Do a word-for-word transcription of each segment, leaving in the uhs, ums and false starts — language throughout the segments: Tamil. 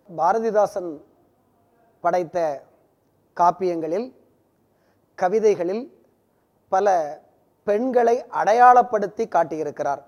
பாரதிதாசன் படைத்த காப்பியங்களில், கவிதைகளில் பல பெண்களை அடையாளப்படுத்தி காட்டியிருக்கிறார்.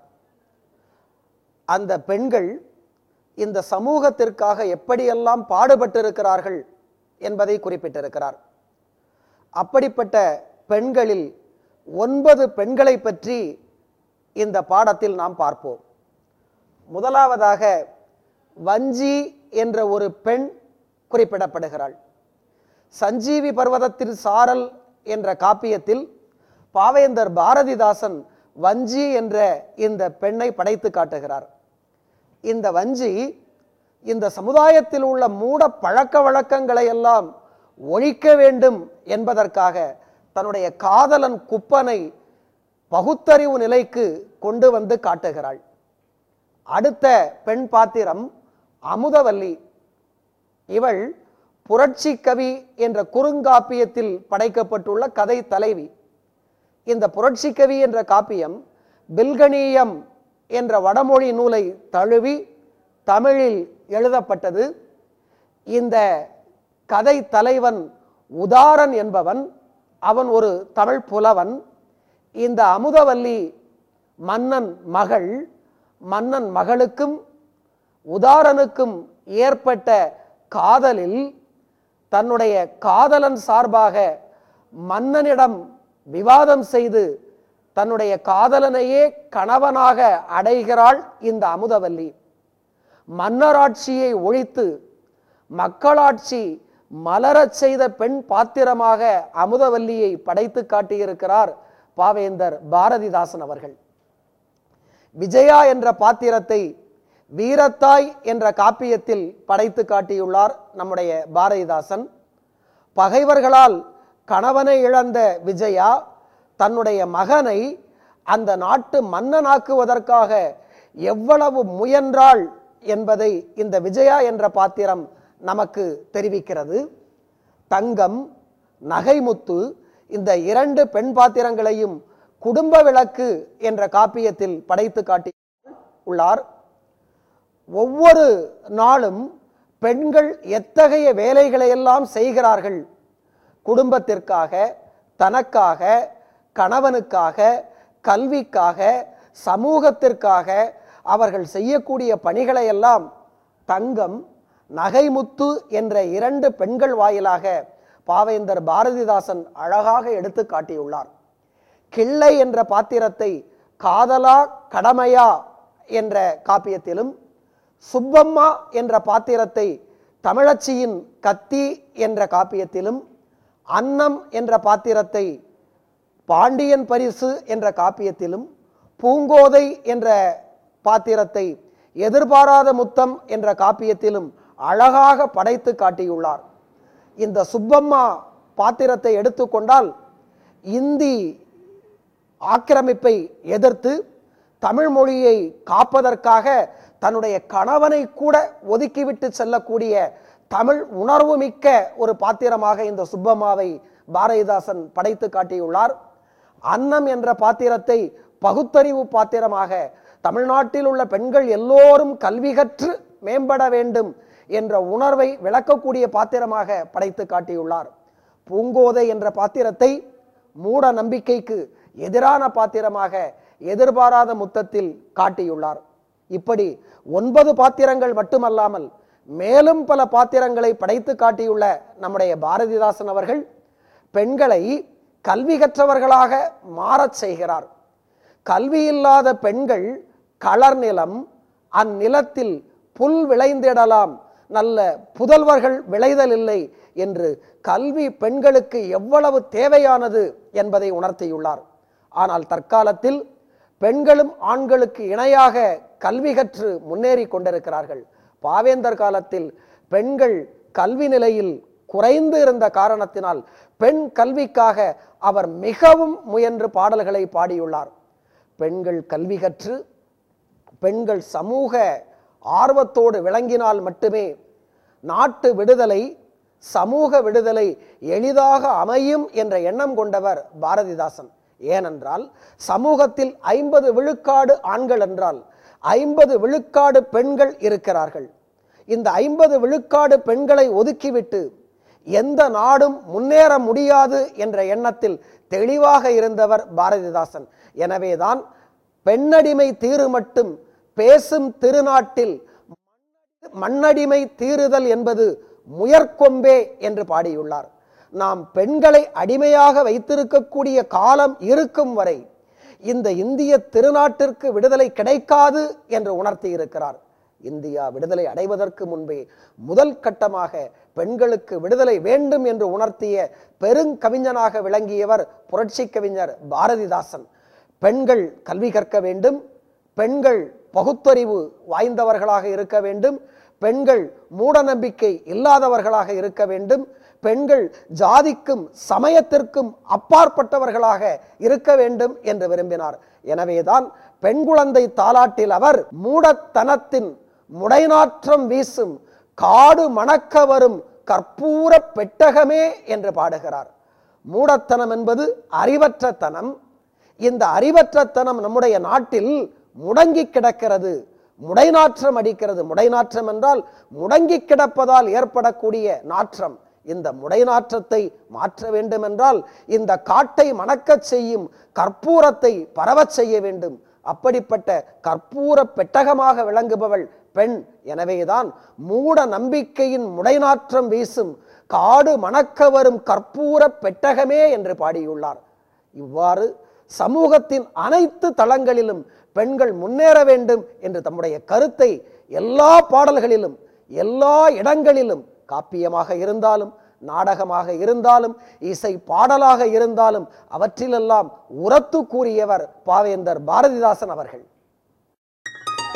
அந்த பெண்கள் இந்த சமூகத்திற்காக எப்படியெல்லாம் பாடுபட்டிருக்கிறார்கள் என்பதை குறிப்பிட்டிருக்கிறார். அப்படிப்பட்ட பெண்களில் ஒன்பது பெண்களை பற்றி இந்த பாடத்தில் நாம் பார்ப்போம். முதலாவதாக வஞ்சி என்ற ஒரு பெண் குறிப்பிடப்படுகிறாள். சஞ்சீவி பர்வதத்தின் சாரல் என்ற காப்பியத்தில் பாவேந்தர் பாரதிதாசன் வஞ்சி என்ற இந்த பெண்ணை படைத்து காட்டுகிறார். இந்த வஞ்சி இந்த சமுதாயத்தில் உள்ள மூட பழக்க வழக்கங்களை எல்லாம் ஒழிக்க வேண்டும் என்பதற்காக தன்னுடைய காதலன் குப்பனை பகுத்தறிவு நிலைக்கு கொண்டு வந்து காட்டுகிறாள். அடுத்த பெண் பாத்திரம் அமுதவல்லி. இவள் புரட்சி கவி என்ற குறுங்காப்பியத்தில் படைக்கப்பட்டுள்ள கதை தலைவி. இந்த புரட்சி கவி என்ற காப்பியம் பில்கணியம் என்ற வடமொழி நூலை தழுவி தமிழில் எழுதப்பட்டது. இந்த கதை தலைவன் உதாரன் என்பவன், அவன் ஒரு தமிழ் புலவன். இந்த அமுதவல்லி மன்னன் மகள். மன்னன் மகளுக்கும் உதாரனுக்கும் ஏற்பட்ட காதலில் தன்னுடைய காதலன் சார்பாக மன்னனிடம் விவாதம் செய்து தன்னுடைய காதலனையே கணவனாக அடைகிறாள் இந்த அமுதவல்லி. மன்னராட்சியை ஒழித்து மக்களாட்சி மலரச் செய்த பெண் பாத்திரமாக அமுதவல்லியை படைத்து காட்டியிருக்கிறார் பாவேந்தர் பாரதிதாசன் அவர்கள். விஜயா என்ற பாத்திரத்தை வீரத்தாய் என்ற காப்பியத்தில் படைத்து காட்டியுள்ளார் நம்முடைய பாரதிதாசன். பகைவர்களால் கணவனை இழந்த விஜயா தன்னுடைய மகனை அந்த நாட்டு மன்னனாக்குவதற்காக எவ்வளவு முயன்றாள் என்பதை இந்த விஜயா என்ற பாத்திரம் நமக்கு தெரிவிக்கிறது. தங்கம், நகைமுத்து இந்த இரண்டு பெண் பாத்திரங்களையும் குடும்ப விளக்கு என்ற காப்பியத்தில் படைத்து காட்டி உள்ளார். ஒவ்வொரு நாளும் பெண்கள் எத்தகைய வேலைகளை எல்லாம் செய்கிறார்கள். குடும்பத்திற்காக, தனக்காக, கணவனுக்காக, கல்விக்காக, சமூகத்திற்காக அவர்கள் செய்யக்கூடிய பணிகளை எல்லாம் தங்கம், நகைமுத்து என்ற இரண்டு பெண்கள் வாயிலாக பாவேந்தர் பாரதிதாசன் அழகாக எடுத்து காட்டியுள்ளார். கிள்ளை என்ற பாத்திரத்தை காதலா கடமையா என்ற காப்பியத்திலும், சுப்பம்மா என்ற பாத்திரத்தை தமிழச்சியின் கத்தி என்ற காப்பியத்திலும், அன்னம் என்ற பாத்திரத்தை பாண்டியன் பரிசு என்ற காப்பியத்திலும், பூங்கோதை என்ற பாத்திரத்தை எதிர்பாராத முத்தம் என்ற காப்பியத்திலும் அழகாக படைத்து காட்டியுள்ளார். இந்த சுப்பம்மா பாத்திரத்தை எடுத்துக்கொண்டால் இந்தி ஆக்கிரமிப்பை எதிர்த்து தமிழ் மொழியை காப்பதற்காக தன்னுடைய கணவனை கூட ஒதுக்கிவிட்டு செல்லக்கூடிய தமிழ் உணர்வு மிக்க ஒரு பாத்திரமாக இந்த சுப்பம்மாவை பாரதிதாசன் படைத்து காட்டியுள்ளார். அன்னம் என்ற பாத்திரத்தை பகுத்தறிவு பாத்திரமாக தமிழ்நாட்டில் உள்ள பெண்கள் எல்லோரும் கல்வி கற்று மேம்பட வேண்டும் என்ற உணர்வை விளக்கக்கூடிய பாத்திரமாக படைத்து காட்டியுள்ளார். பூங்கோதை என்ற பாத்திரத்தை மூட நம்பிக்கைக்கு எதிரான பாத்திரமாக எதிர்பாராத முத்தத்தில் காட்டியுள்ளார். இப்படி ஒன்பது பாத்திரங்கள் மட்டுமல்லாமல் மேலும் பல பாத்திரங்களை படைத்து காட்டியுள்ள நம்முடைய பாரதிதாசன் அவர்கள் பெண்களை கல்வி கற்றவர்களாக மாறச் செய்கிறார். கல்வி இல்லாத பெண்கள் களர் நிலம், அந்நிலத்தில் புல் விளைந்திடலாம், நல்ல புதல்வர்கள் விளைதல் இல்லை என்று கல்வி பெண்களுக்கு எவ்வளவு தேவையானது என்பதை உணர்த்தியுள்ளார். ஆனால் தற்காலத்தில் பெண்களும் ஆண்களுக்கு இணையாக கல்வி கற்று முன்னேறி கொண்டிருக்கிறார்கள். பாவேந்தர் காலத்தில் பெண்கள் கல்வி நிலையில் குறைந்து இருந்த காரணத்தினால் பெண் கல்விக்காக அவர் மிகவும் முயன்று பாடல்களை பாடியுள்ளார். பெண்கள் கல்வி கற்று பெண்கள் சமூக ஆர்வத்தோடு விளங்கினால் மட்டுமே நாட்டு விடுதலை, சமூக விடுதலை எளிதாக அமையும் என்ற எண்ணம் கொண்டவர் பாரதிதாசன். ஏனென்றால் சமூகத்தில் ஐம்பது விழுக்காடு ஆண்கள் என்றால் ஐம்பது விழுக்காடு பெண்கள் இருக்கிறார்கள். இந்த ஐம்பது விழுக்காடு பெண்களை ஒதுக்கிவிட்டு எந்த நாடும் முன்னேற முடியாது என்ற எண்ணத்தில் தெளிவாக இருந்தவர் பாரதிதாசன். எனவேதான் பெண்ணடிமை தீரு மட்டும் பேசும் திருநாட்டில் மண்ணடிமை தீருதல் என்பது முயற்கொம்பே என்று பாடியுள்ளார். நாம் பெண்களை அடிமையாக வைத்திருக்கக்கூடிய காலம் இருக்கும் வரை இந்த இந்திய திருநாட்டிற்கு விடுதலை கிடைக்காது என்று உணர்த்தி இருக்கிறார். இந்தியா விடுதலை அடைவதற்கு முன்பே முதல் கட்டமாக பெண்களுக்கு விடுதலை வேண்டும் என்று உணர்த்திய பெருங்கவிஞனாக விளங்கியவர் புரட்சி கவிஞர் பாரதிதாசன். பெண்கள் கல்வி கற்க வேண்டும், பெண்கள் பகுத்தறிவு வாய்ந்தவர்களாக இருக்க வேண்டும், பெண்கள் மூட நம்பிக்கை இல்லாதவர்களாக இருக்க வேண்டும், பெண்கள் ஜாதிக்கும் சமயத்திற்கும் அப்பாற்பட்டவர்களாக இருக்க வேண்டும் என்று விரும்பினார். எனவேதான் பெண் குழந்தை தாலாட்டில் அவர் மூடத்தனத்தின் முடைநாற்றம் வீசும் காடு மணக்க வரும் கற்பூர பெட்டகமே என்று பாடுகிறார். மூடத்தனம் என்பது அறிவற்ற தனம். இந்த அறிவற்ற தனம் நம்முடைய நாட்டில் முடங்கி கிடக்கிறது, முடைநாற்றம் அடிக்கிறது. முடைநாற்றம் என்றால் முடங்கி கிடப்பதால் ஏற்படக்கூடிய நாற்றம். இந்த முடைநாற்றத்தை மாற்ற வேண்டும் என்றால் இந்த காட்டை மணக்கச் செய்யும் கற்பூரத்தை பரவச் செய்ய வேண்டும். அப்படிப்பட்ட கற்பூர பெட்டகமாக விளங்குபவள் பெண். எனவேதான் மூட நம்பிக்கையின் முடைநாற்றம் வீசும் காடு மணக்க வரும் கற்பூர பெட்டகமே என்று பாடியுள்ளார். இவ்வாறு சமூகத்தின் அனைத்து தளங்களிலும் பெண்கள் முன்னேற வேண்டும் என்று தம்முடைய கருத்தை எல்லா பாடல்களிலும் எல்லா இடங்களிலும் காப்பியமாக இருந்தாலும் நாடகமாக இருந்தாலும் இசை பாடலாக இருந்தாலும் அவற்றிலெல்லாம் உரத்து கூறியவர் பாவேந்தர் பாரதிதாசன் அவர்கள்.